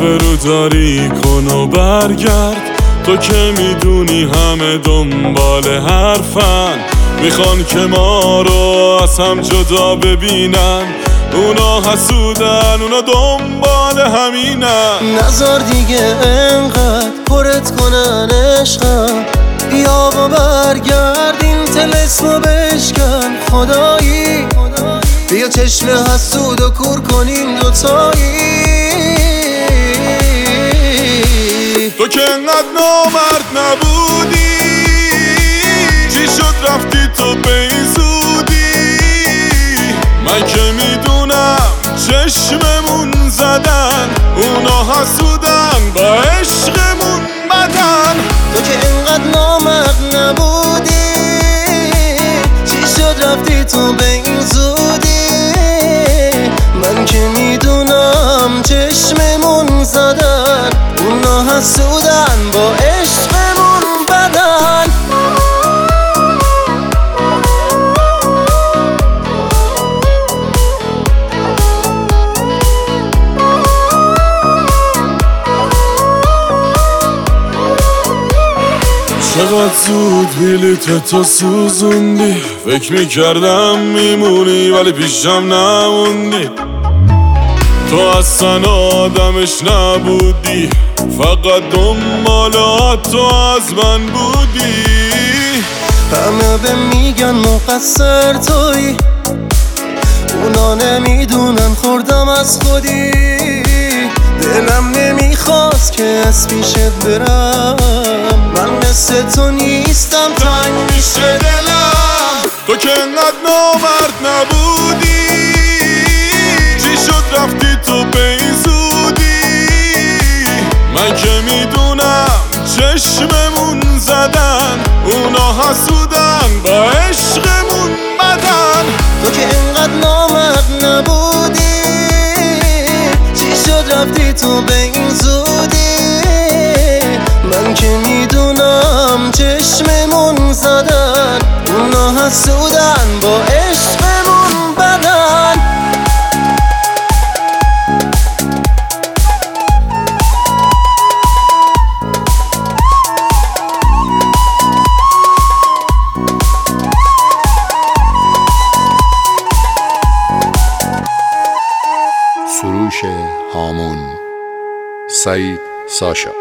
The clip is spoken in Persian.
فرو داری کن و برگرد. تو که میدونی همه دنبال حرفن، میخوان که ما رو از هم جدا ببینن. اونا حسودن، اونا دنبال همینن. نذار دیگه انقدر پرت کنن عشقم، بیا و برگرد این طلسمو بشکن. خدایی بیا چشم حسود و کور کنیم دوتایی. تو که انقدر نامرد نبودی، چی شد رفتی تو به این زودی؟ من که میدونم چشممون زدن، اونا حسودن با عشقمون بدن. تو که انقدر نامرد نبودی، چی شد رفتی تو به این زودی؟ من که میدونم چشممون زدن، اونا حسودن با عشقمون بدن. چقدر زود بلیت تو سوزوندی، فکر میکردم میمونی ولی پیشم نموندی. تو اصلا آدمش نبودی، فقط دنبال تو از من بودی. همه به میگن مقصر توی، اونا نمیدونن خوردم از خودی. دلم نمیخواست که از پیشت برم، من مثل تو نیستم، تنگ میشه دلم. تو که انقدر نامرد نبودی، چی شد رفتی تو به این زودی؟ من که میدونم چشممون زدن، اونا حسودن با عشقمون بدن. تو که انقدر نامرد نبودی، چی شد رفتی تو به این زودی؟ من که میدونم چشممون زدن، اونا حسودن با عشقمون بدن. سروش هامون، سعید ساشا.